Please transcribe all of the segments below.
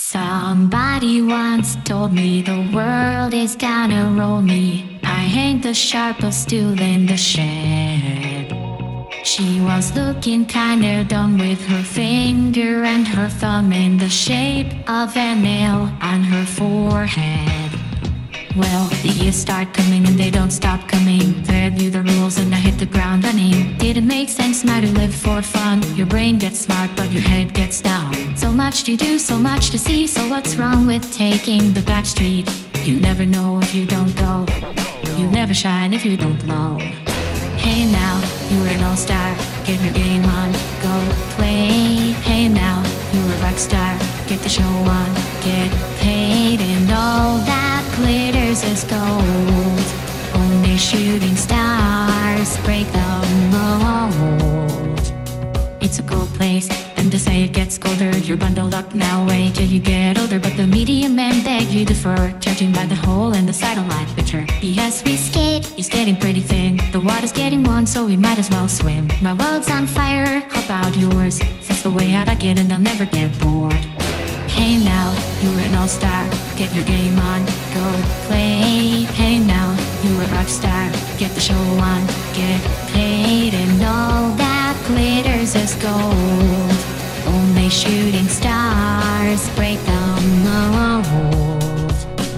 Somebody once told me the world is gonna roll me. I ain't the sharpest tool in the shed. She was looking kinda dumb with her finger and her thumb in the shape of an nail on her forehead. Well, the years start coming and they don't stop coming. They knew the rules and I hit the ground running. Didn't make sense now to live for fun. Your brain gets smart but your head gets down. So much to do, so much to see. So what's wrong with taking the back street? You never know if you don't go. You never shine if you don't blow. Hey now, you're an all-star. Get your game on, go play. Hey now, you're a rock star. Get the show on, get paid. And all that glitters is gold. Only shooting stars break the mold. It's a cold place, and to say it gets colder. You're bundled up now, wait till you get older. But the media men beg you defer, judging by the hole in the satellite picture. Yes, we skate, he's getting pretty thin. The water's getting warm, so we might as well swim. My world's on fire, how about yours? That's the way out I get and I'll never get bored. Hey now, you're an all-star. Get your game on, go play. Hey now, you're a rock star. Get the show on, get paid. And all that glitters is gold. Only shooting stars break the mold.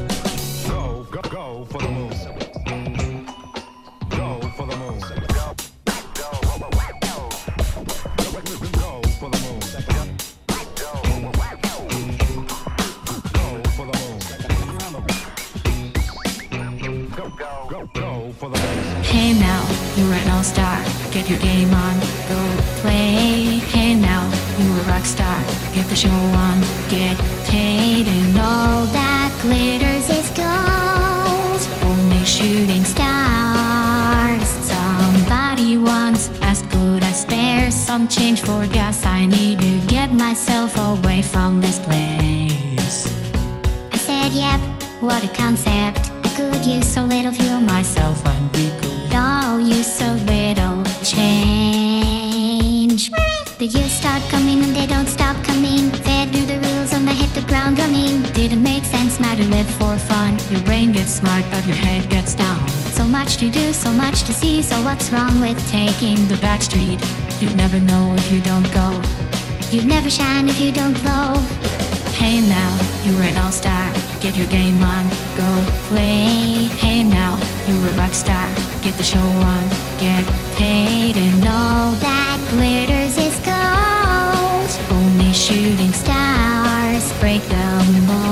Go for the moon. Go for the moon. Go for the moon. Hey now, you're an all-star. Get your game on, go play. Hey now, you're a rock star. Get the show on, get paid. And all that glitters is gold. Only shooting stars. Somebody once asked, could I spare some change for gas? I need to get myself away from this place. I said, yep, what a concept. I could use so little fuel myself and we could all use so little change. The years start coming and they don't stop coming. They do the rules and they hit the ground running. Didn't make sense now to live for fun. Your brain gets smart but your head gets down. So much to do, so much to see. So what's wrong with taking the back street? You never know if you don't go. You never shine if you don't glow. Hey now, you're an all-star. Get your game on, go play. Hey now, you're a rock star. Get the show on, get paid. And all that glitters is gold. Only shooting stars break the mold.